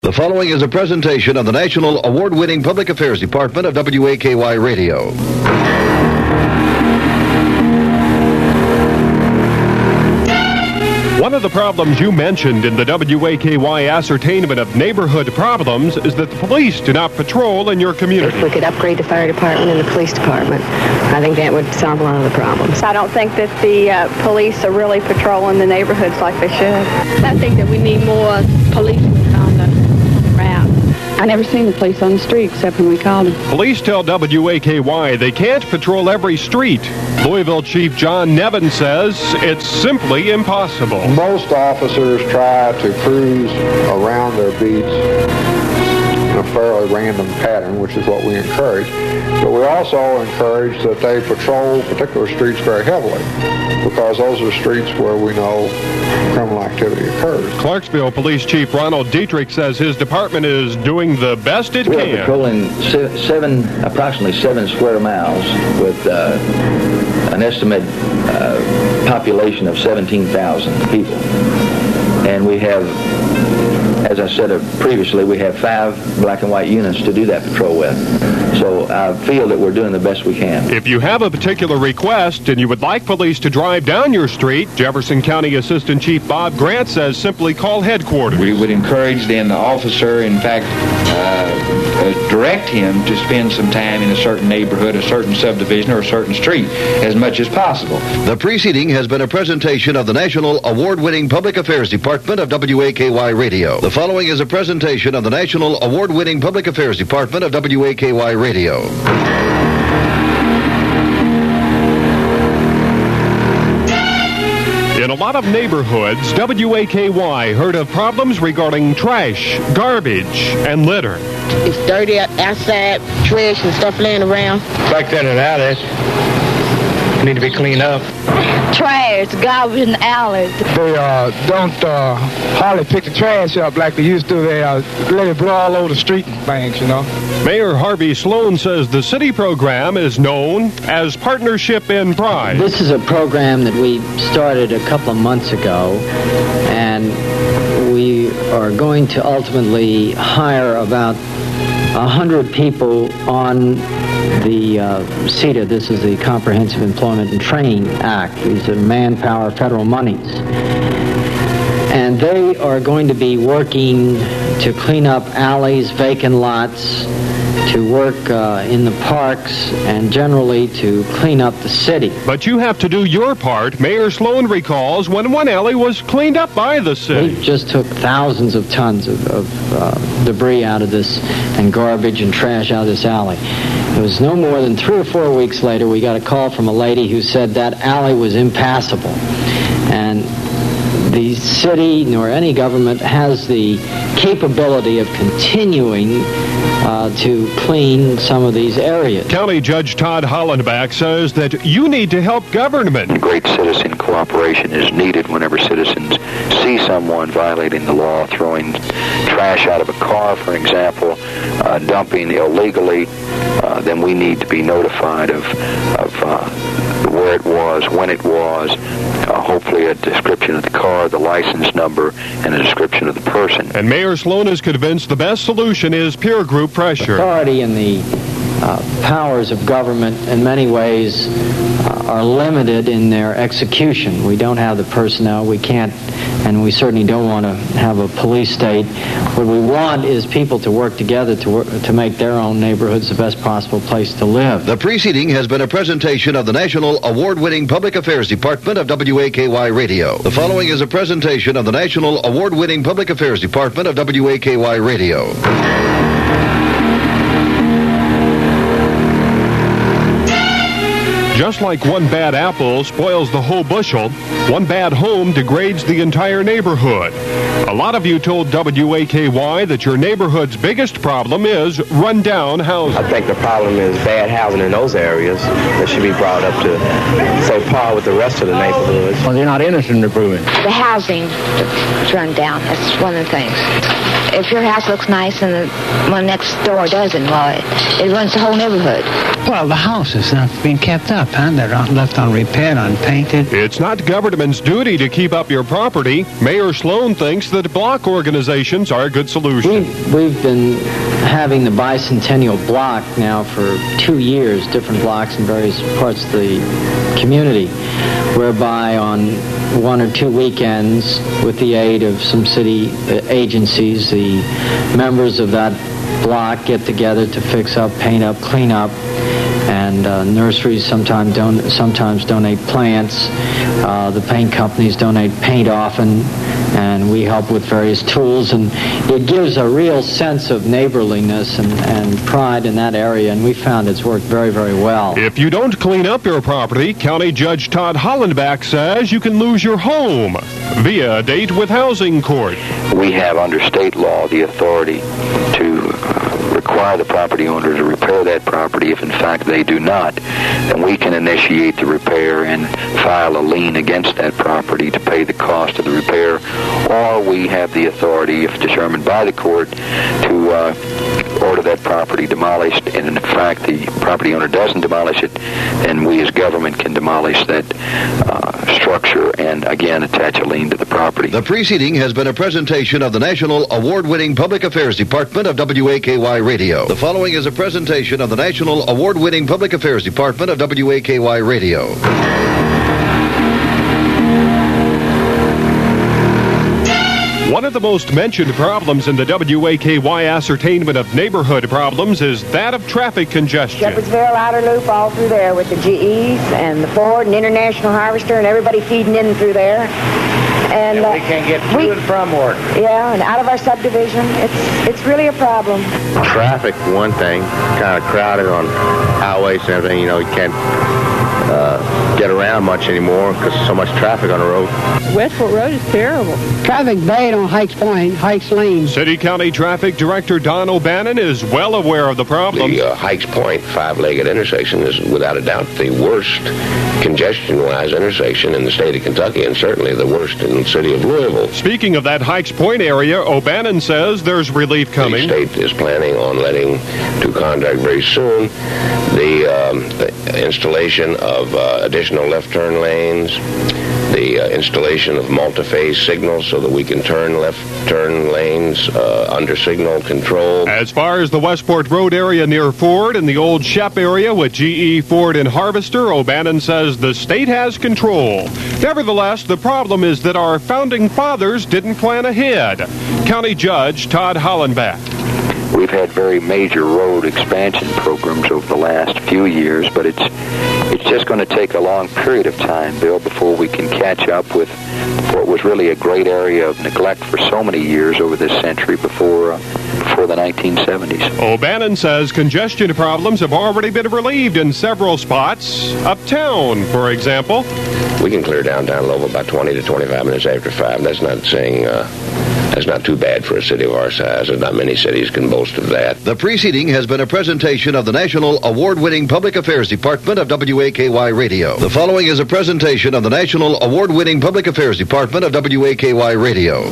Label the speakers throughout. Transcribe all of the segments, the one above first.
Speaker 1: The following is a presentation of the National Award-winning Public Affairs Department of WAKY Radio.
Speaker 2: One of the problems you mentioned in the WAKY ascertainment of neighborhood problems is that the police do not patrol in your community.
Speaker 3: If we could upgrade the fire department and the police department, I think that would solve a lot of the problems.
Speaker 4: I don't think that the police are really patrolling the neighborhoods like they should.
Speaker 5: I think that we need more policemen on the route. I never seen the police on the street except when we called them.
Speaker 2: Police tell WAKY they can't patrol every street. Louisville Chief John Nevin says it's simply impossible.
Speaker 6: Most officers try to cruise around their beats in a fairly random pattern, which is what we encourage. But we also encourage that they patrol particular streets very heavily, because those are streets where we know criminal activity occurs.
Speaker 2: Clarksville Police Chief Ronald Dietrich says his department is doing the best it
Speaker 7: We're
Speaker 2: can.
Speaker 7: patrolling approximately 7 square miles with an estimated population of 17,000 people. And we have, as I said previously, we have 5 black and white units to do that patrol with. So I feel that we're doing the best we can.
Speaker 2: If you have a particular request and you would like police to drive down your street, Jefferson County Assistant Chief Bob Grant says simply call headquarters.
Speaker 8: We would encourage then the officer, in fact, direct him to spend some time in a certain neighborhood, a certain subdivision, or a certain street as much as possible.
Speaker 1: The preceding has been a presentation of the National Award-winning Public Affairs Department of WAKY Radio. The following is a presentation of the National Award-winning Public Affairs Department of WAKY Radio.
Speaker 2: In a lot of neighborhoods, WAKY heard of problems regarding trash, garbage, and litter.
Speaker 9: It's dirty outside, trash and stuff laying around.
Speaker 10: Back then in alleys, need to be cleaned up.
Speaker 5: Trash, garbage in the alleys.
Speaker 10: They don't hardly pick the trash up like they used to. They let it blow all over the street and things, you know.
Speaker 2: Mayor Harvey Sloan says the city program is known as Partnership in Pride.
Speaker 11: This is a program that we started a couple of months ago, and we are going to ultimately hire about 100 people on the CETA. This is the Comprehensive Employment and Training Act. These are manpower federal monies. And they are going to be working to clean up alleys, vacant lots, to work in the parks, and generally to clean up the city.
Speaker 2: But you have to do your part. Mayor Sloan recalls when one alley was cleaned up by the city.
Speaker 11: We just took thousands of tons of debris out of this, and garbage and trash out of this alley. It was no more than 3 or 4 weeks later we got a call from a lady who said that alley was impassable. And the city nor any government has the capability of continuing to clean some of these areas.
Speaker 2: County Judge Todd Hollenbach says that you need to help government.
Speaker 12: Great citizen cooperation is needed whenever citizens see someone violating the law, throwing trash out of a car, for example, dumping illegally. Then we need to be notified of where it was, when it was, hopefully a description of the car, the license number, and a description of the person.
Speaker 2: And Mayor Sloan is convinced the best solution is peer group pressure.
Speaker 11: Authority and the powers of government in many ways are limited in their execution. We don't have the personnel, we can't, and we certainly don't want to have a police state. What we want is people to work together to make their own neighborhoods the best possible place to live.
Speaker 1: The preceding has been a presentation of the National Award-winning Public Affairs Department of WAKY Radio. The following is a presentation of the National Award-winning Public Affairs Department of WAKY Radio.
Speaker 2: Just like one bad apple spoils the whole bushel, one bad home degrades the entire neighborhood. A lot of you told WAKY that your neighborhood's biggest problem is run-down housing.
Speaker 13: I think the problem is bad housing in those areas that should be brought up to, say, par with the rest of the neighborhoods.
Speaker 10: Well, they're not interested in improving.
Speaker 14: The housing is run down. That's one of the things. if your house looks nice and the one next door doesn't, well, it runs the whole neighborhood.
Speaker 15: Well, the house is not being kept up, huh? They're left unrepaired, unpainted.
Speaker 2: It's not government's duty to keep up your property. Mayor Sloan thinks that block organizations are a good solution.
Speaker 11: We've been having the Bicentennial Block now for 2 years, different blocks in various parts of the community, whereby on 1 or 2 weekends, with the aid of some city agencies, the members of that block get together to fix up, paint up, clean up, and nurseries sometimes donate plants. The paint companies donate paint often, and we help with various tools, and it gives a real sense of neighborliness and pride in that area, and we found it's worked very, very well.
Speaker 2: If you don't clean up your property, County Judge Todd Hollenbach says you can lose your home via a date with housing court.
Speaker 12: We have under state law the authority to require the property owner to repair that property. If in fact they do not, then we can initiate the repair and file a lien against that property to pay the cost of the repair, or we have the authority, if determined by the court, to order that property demolished, and in fact the property owner doesn't demolish it, then we as government can demolish that structure and again attach a lien to the property.
Speaker 1: The preceding has been a presentation of the National Award-winning Public Affairs Department of WAKY Radio. The following is a presentation of the National Award-winning Public Affairs Department of WAKY Radio.
Speaker 2: One of the most mentioned problems in the WAKY ascertainment of neighborhood problems is that of traffic congestion.
Speaker 16: Shepherdsville, Outer Loop, all through there with the GEs and the Ford and International Harvester and everybody feeding in through there. And
Speaker 17: we can't get to and from work.
Speaker 16: Yeah, and out of our subdivision. It's really a problem.
Speaker 13: Traffic, one thing, kind of crowded on highways and everything. You know, you can't get around much anymore because there's so much traffic on the road.
Speaker 5: Westport Road is terrible.
Speaker 15: Traffic bad on Hikes Point, Hikes Lane.
Speaker 2: City County Traffic Director Don O'Bannon is well aware of the problem.
Speaker 18: The Hikes Point five-legged intersection is without a doubt the worst congestion-wise intersection in the state of Kentucky, and certainly the worst in the city of Louisville.
Speaker 2: Speaking of that Hikes Point area, O'Bannon says there's relief coming.
Speaker 18: The state is planning on letting to contract very soon the installation of additional left turn lanes, the installation of multi-phase signals so that we can turn left turn lanes under signal control.
Speaker 2: As far as the Westport Road area near Ford and the Old Shep area with GE, Ford, and Harvester, O'Bannon says the state has control. Nevertheless, the problem is that our founding fathers didn't plan ahead. County Judge Todd Hollenbach.
Speaker 12: We've had very major road expansion programs over the last few years, but it's just going to take a long period of time, Bill, before we can catch up with what was really a great area of neglect for so many years over this century before the 1970s.
Speaker 2: O'Bannon says congestion problems have already been relieved in several spots. Uptown, for example.
Speaker 18: We can clear downtown Louisville about 20 to 25 minutes after 5. That's not saying... That's not too bad for a city of our size. There's not many cities can boast of that.
Speaker 1: The preceding has been a presentation of the National Award-winning Public Affairs Department of WAKY Radio. The following is a presentation of the National Award-winning Public Affairs Department of WAKY Radio.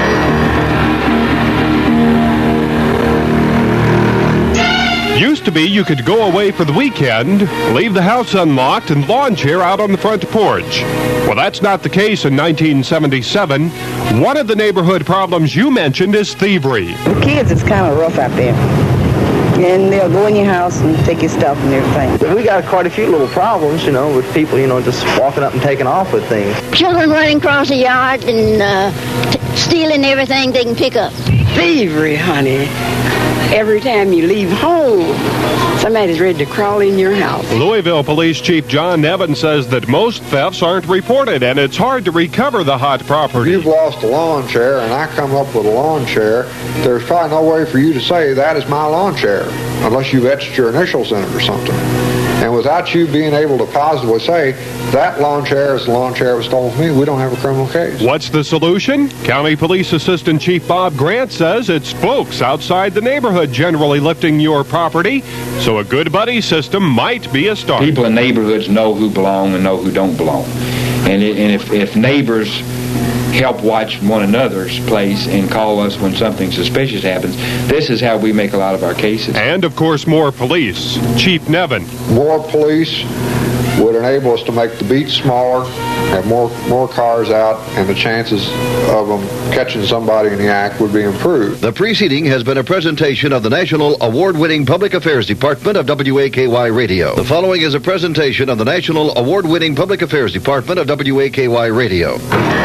Speaker 2: Used to be you could go away for the weekend, leave the house unlocked, and lawn chair out on the front porch. Well, that's not the case in 1977. One of the neighborhood problems you mentioned is thievery.
Speaker 9: The kids, it's kind of rough out there. And they'll go in your house and take your stuff and everything.
Speaker 13: We got quite a few little problems, you know, with people, you know, just walking up and taking off with things.
Speaker 14: Children running across the yard and stealing everything they can pick up.
Speaker 9: Thievery, honey. Every time you leave home, somebody's ready to crawl in your house.
Speaker 2: Louisville Police Chief John Nevin says that most thefts aren't reported, and it's hard to recover the hot property.
Speaker 6: You've lost a lawn chair, and I come up with a lawn chair. There's probably no way for you to say that is my lawn chair, unless you've etched your initials in it or something. And without you being able to positively say, that lawn chair is the lawn chair that was stolen from me, we don't have a criminal case.
Speaker 2: What's the solution? County Police Assistant Chief Bob Grant says it's folks outside the neighborhood generally lifting your property, so a good buddy system might be a start.
Speaker 8: People in neighborhoods know who belong and know who don't belong. And if neighbors help watch one another's place and call us when something suspicious happens. This is how we make a lot of our cases.
Speaker 2: And, of course, more police. Chief Nevin.
Speaker 6: More police would enable us to make the beats smaller, have more cars out, and the chances of them catching somebody in the act would be improved.
Speaker 1: The preceding has been a presentation of the National Award-winning Public Affairs Department of WAKY Radio. The following is a presentation of the National Award-winning Public Affairs Department of WAKY Radio.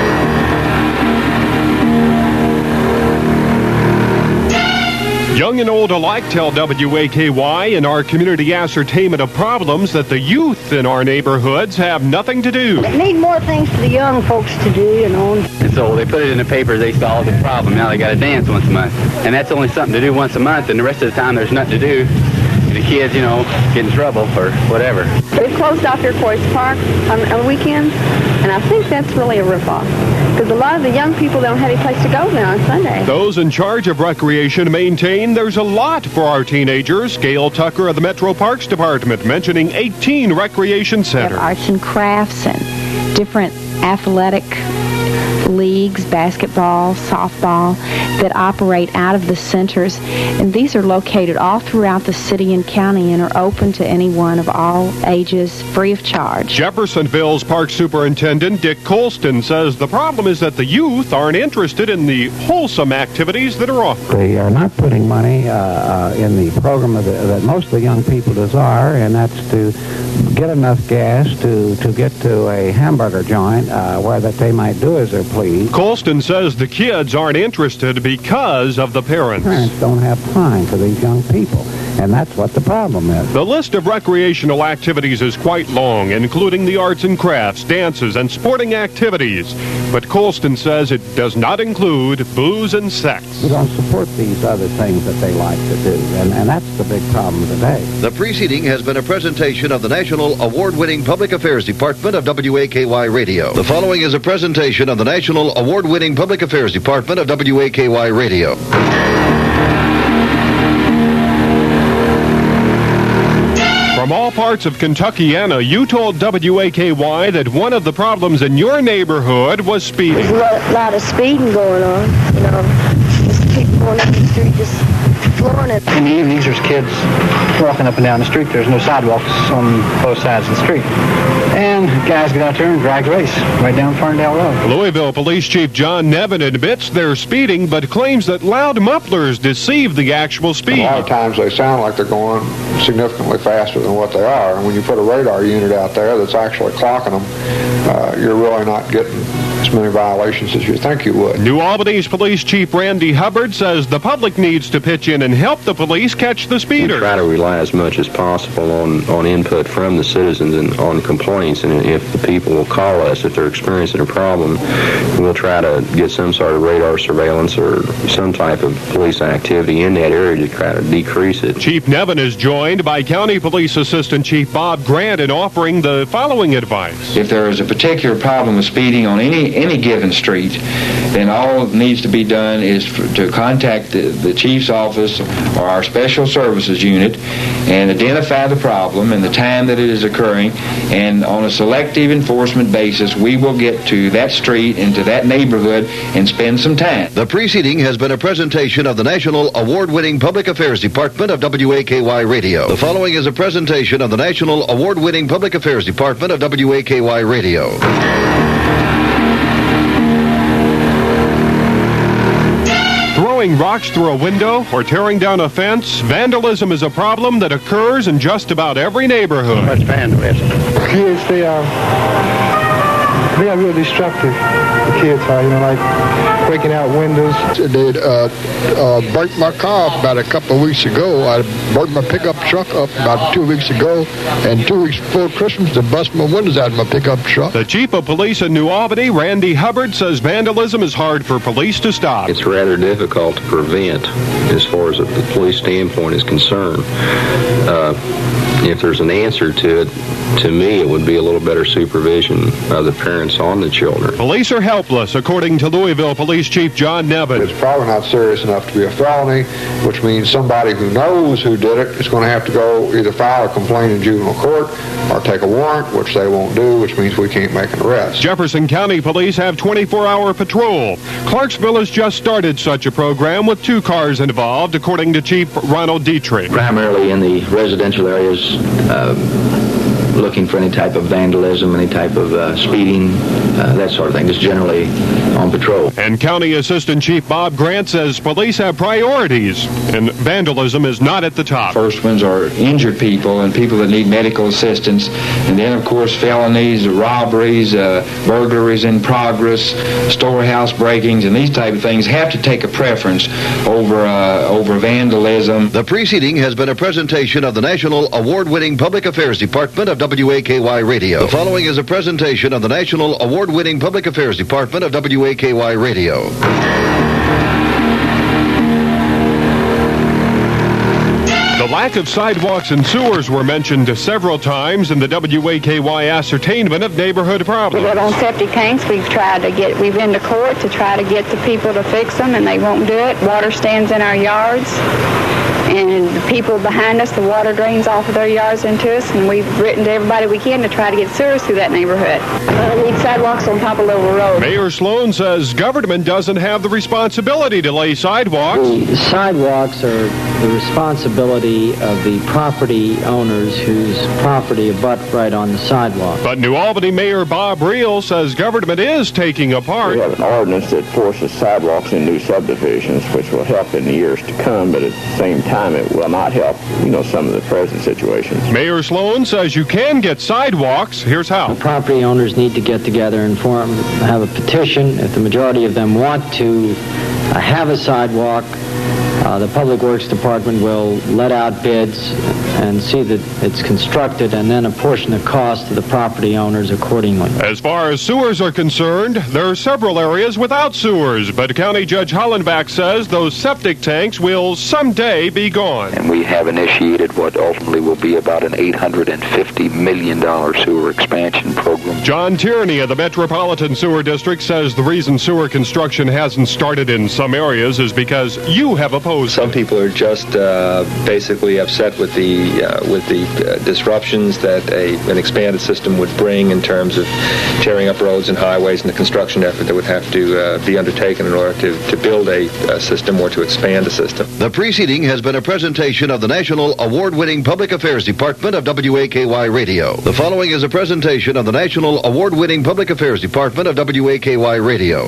Speaker 2: Young and old alike tell WAKY in our community ascertainment of problems that the youth in our neighborhoods have nothing to do.
Speaker 19: They need more things for the young folks to do, you know.
Speaker 20: And so they put it in the paper, they solved the problem. Now they got to dance once a month. And that's only something to do once a month, and the rest of the time there's nothing to do. And the kids, you know, get in trouble or whatever.
Speaker 4: They've closed off Iroquois Park on weekends, and I think that's really a ripoff. Because a lot of the young people don't have any place to go now on Sunday.
Speaker 2: Those in charge of recreation maintain there's a lot for our teenagers. Gail Tucker of the Metro Parks Department mentioning 18 recreation centers.
Speaker 21: Arts and crafts and different athletic leagues, basketball, softball, that operate out of the centers. And these are located all throughout the city and county and are open to anyone of all ages, free of charge.
Speaker 2: Jeffersonville's Park Superintendent Dick Colston says the problem is that the youth aren't interested in the wholesome activities that are offered.
Speaker 22: They are not putting money in the program that most of the young people desire, and that's to get enough gas to get to a hamburger joint where that they might do as they're pleased.
Speaker 2: Colston says the kids aren't interested because of the parents.
Speaker 22: Parents don't have time for these young people, and that's what the problem is.
Speaker 2: The list of recreational activities is quite long, including the arts and crafts, dances, and sporting activities. But Colston says it does not include booze and sex.
Speaker 22: We don't support these other things that they like to do, and that's the big problem today.
Speaker 1: The preceding has been a presentation of the National Award-winning Public Affairs Department of WAKY Radio. The following is a presentation of the National Award-winning Public Affairs Department of WAKY Radio.
Speaker 2: From all parts of Kentuckiana, you told WAKY that one of the problems in your neighborhood was speeding.
Speaker 19: There's a lot of speeding going on, you know. Just people going up the street just flooring it.
Speaker 23: In the evenings, there's kids walking up and down the street. There's no sidewalks on both sides of the street. And guys get out there and drag race right down Ferndale Road.
Speaker 2: Louisville Police Chief John Nevin admits they're speeding, but claims that loud mufflers deceive the actual speed.
Speaker 6: A lot of times they sound like they're going significantly faster than what they are. And when you put a radar unit out there that's actually clocking them, you're really not getting as many violations as you think you would.
Speaker 2: New Albany's Police Chief Randy Hubbard says the public needs to pitch in and help the police catch the speeders.
Speaker 24: We try to rely as much as possible on input from the citizens and on complaints. And if the people will call us if they're experiencing a problem, we'll try to get some sort of radar surveillance or some type of police activity in that area to try to decrease it.
Speaker 2: Chief Nevin is joined by County Police Assistant Chief Bob Grant in offering the following advice.
Speaker 8: If there is a particular problem with speeding on any given street, then all that needs to be done is to contact the chief's office or our special services unit and identify the problem and the time that it is occurring, and on a selective enforcement basis we will get to that street and to that neighborhood and spend some time.
Speaker 1: The preceding has been a presentation of the National Award-winning Public Affairs Department of WAKY Radio. The following is a presentation of the National Award-winning Public Affairs Department of WAKY Radio.
Speaker 2: Throwing rocks through a window or tearing down a fence, vandalism is a problem that occurs in just about every neighborhood.
Speaker 23: What's vandalism?
Speaker 10: Kids, they are real destructive. The kids are, like breaking out windows.
Speaker 25: They burnt my car about a couple of weeks ago. I burnt my pickup truck up about 2 weeks ago, and 2 weeks before Christmas, they bust my windows out of my pickup truck.
Speaker 2: The Chief of Police in New Albany, Randy Hubbard, says vandalism is hard for police to stop.
Speaker 24: It's rather difficult to prevent as far as the police standpoint is concerned. If there's an answer to it, to me, it would be a little better supervision of the parents interference on the children.
Speaker 2: Police are helpless, according to Louisville Police Chief John Nevin.
Speaker 6: It's probably not serious enough to be a felony, which means somebody who knows who did it is going to have to go either file a complaint in juvenile court or take a warrant, which they won't do, which means we can't make an arrest.
Speaker 2: Jefferson County Police have 24-hour patrol. Clarksville has just started such a program with 2 cars involved, according to Chief Ronald Dietrich.
Speaker 8: Primarily in the residential areas, looking for any type of vandalism, any type of speeding, that sort of thing, just generally on patrol.
Speaker 2: And County Assistant Chief Bob Grant says police have priorities, and vandalism is not at the top.
Speaker 8: First ones are injured people and people that need medical assistance, and then, of course, felonies, robberies, burglaries in progress, storehouse breakings, and these type of things have to take a preference over vandalism.
Speaker 1: The preceding has been a presentation of the National Award-winning Public Affairs Department of WAKY Radio. The following is a presentation of the National Award-winning Public Affairs Department of WAKY Radio.
Speaker 2: The lack of sidewalks and sewers were mentioned several times in the WAKY ascertainment of neighborhood problems.
Speaker 5: We live on septic tanks. We've been to court to try to get the people to fix them, and they won't do it. Water stands in our yards. And the people behind us, the water drains off of their yards into us, and we've written to everybody we can to try to get sewers through that neighborhood. We need sidewalks on Popolovo Road.
Speaker 2: Mayor Sloan says government doesn't have the responsibility to lay sidewalks.
Speaker 3: The sidewalks are the responsibility of the property owners whose property abut right on the sidewalk.
Speaker 2: But New Albany Mayor Bob Reel says government is taking a part.
Speaker 7: We have an ordinance that forces sidewalks in new subdivisions, which will help in the years to come, but at the same time, it will not help, some of the present situations.
Speaker 2: Mayor Sloan says you can get sidewalks. Here's how.
Speaker 3: The property owners need to get together and have a petition. If the majority of them want to have a sidewalk, the Public Works Department will let out bids and see that it's constructed and then apportion the cost to the property owners accordingly.
Speaker 2: As far as sewers are concerned, there are several areas without sewers, but County Judge Hollenbach says those septic tanks will someday be gone.
Speaker 12: And we have initiated what ultimately will be about an $850 million sewer expansion program.
Speaker 2: John Tierney of the Metropolitan Sewer District says the reason sewer construction hasn't started in some areas is because you have opposed.
Speaker 11: Some people are just basically upset with the disruptions that an expanded system would bring in terms of tearing up roads and highways and the construction effort that would have to be undertaken in order to build a system or to expand a system.
Speaker 1: The preceding has been a presentation of the National Award-winning Public Affairs Department of WAKY Radio. The following is a presentation of the National Award-winning Public Affairs Department of WAKY Radio.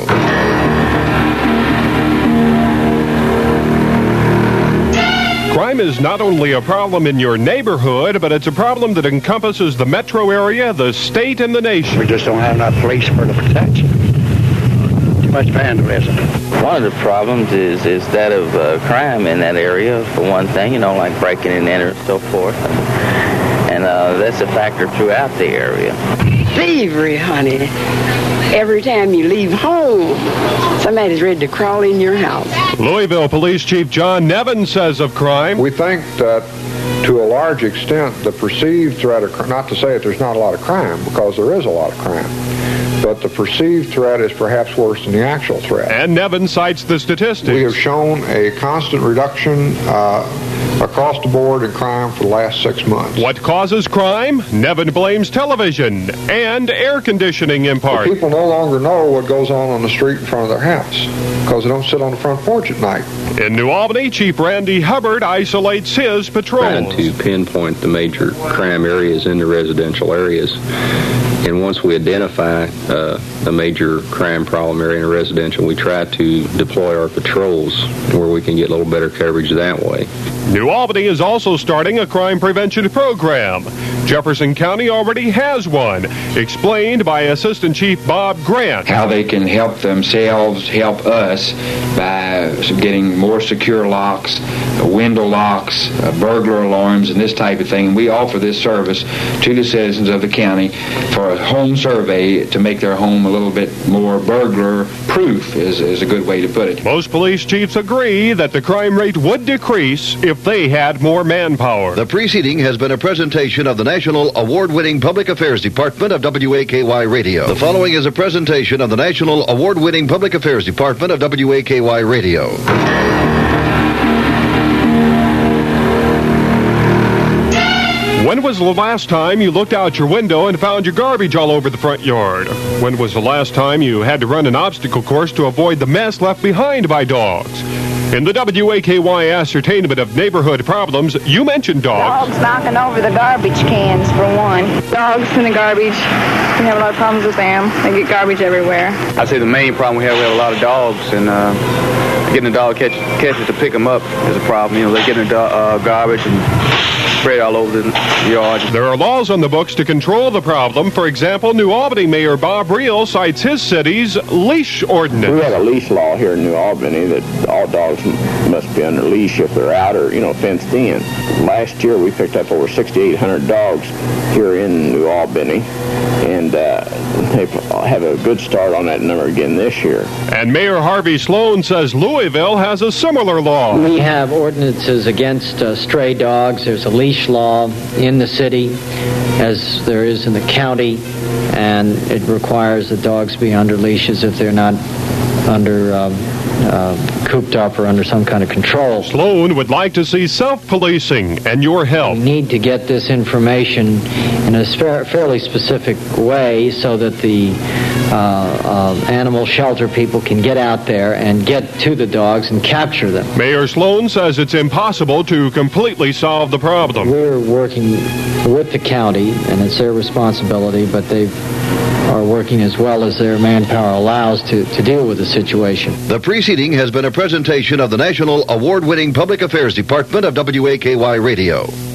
Speaker 2: Crime is not only a problem in your neighborhood, but it's a problem that encompasses the metro area, the state, and the nation.
Speaker 16: We just don't have enough police for the protection. Too much vandalism.
Speaker 17: One of the problems is that of crime in that area, for one thing, like breaking and entering and so forth. And that's a factor throughout the area.
Speaker 9: Thievery, honey. Every time you leave home, somebody's ready to crawl in your house.
Speaker 2: Louisville Police Chief John Nevin says of crime.
Speaker 6: We think that to a large extent the perceived threat of crime, not to say that there's not a lot of crime, because there is a lot of crime, but the perceived threat is perhaps worse than the actual threat.
Speaker 2: And Nevin cites the statistics.
Speaker 6: We have shown a constant reduction across the board in crime for the last 6 months.
Speaker 2: What causes crime? Nevin blames television and air conditioning in part.
Speaker 6: People no longer know what goes on the street in front of their house because they don't sit on the front porch at night.
Speaker 2: In New Albany, Chief Randy Hubbard isolates his patrols.
Speaker 24: Trying to pinpoint the major crime areas in the residential areas. And once we identify a major crime problem area in a residential, we try to deploy our patrols where we can get a little better coverage that way.
Speaker 2: New Albany is also starting a crime prevention program. Jefferson County already has one, explained by Assistant Chief Bob Grant.
Speaker 8: How they can help themselves, help us by getting more secure locks, window locks, burglar alarms, and this type of thing. We offer this service to the citizens of the county for a home survey to make their home a little bit more burglar-proof is a good way to put it.
Speaker 2: Most police chiefs agree that the crime rate would decrease if if they had more manpower.
Speaker 1: The preceding has been a presentation of the National Award-winning Public Affairs Department of WAKY Radio. The following is a presentation of the National Award-winning Public Affairs Department of WAKY Radio.
Speaker 2: When was the last time you looked out your window and found your garbage all over the front yard? When was the last time you had to run an obstacle course to avoid the mess left behind by dogs? In the WAKY ascertainment of neighborhood problems, you mentioned dogs.
Speaker 5: Dogs knocking over the garbage cans, for one. Dogs in the garbage. We have a lot of problems with them. They get garbage everywhere.
Speaker 13: I'd say the main problem we have a lot of dogs, and getting the dog catchers to pick them up is a problem. You know, they get in the garbage and spread all over the yard.
Speaker 2: There are laws on the books to control the problem. For example, New Albany Mayor Bob Reel cites his city's leash ordinance.
Speaker 7: We have a leash law here in New Albany that all dogs must be under leash if they're out or, fenced in. Last year we picked up over 6,800 dogs here in New Albany, and they have a good start on that number again this year.
Speaker 2: And Mayor Harvey Sloan says Louisville has a similar law.
Speaker 3: We have ordinances against stray dogs. There's a leash law in the city, as there is in the county, and it requires that dogs be under leashes if they're not under cooped up or under some kind of control.
Speaker 2: Sloan would like to see self-policing and your help.
Speaker 3: We need to get this information in a fairly specific way so that the animal shelter people can get out there and get to the dogs and capture them.
Speaker 2: Mayor Sloan says it's impossible to completely solve the problem.
Speaker 3: We're working with the county, and it's their responsibility, but they are working as well as their manpower allows to deal with the situation.
Speaker 1: The preceding has been a presentation of the National Award-winning Public Affairs Department of WAKY Radio.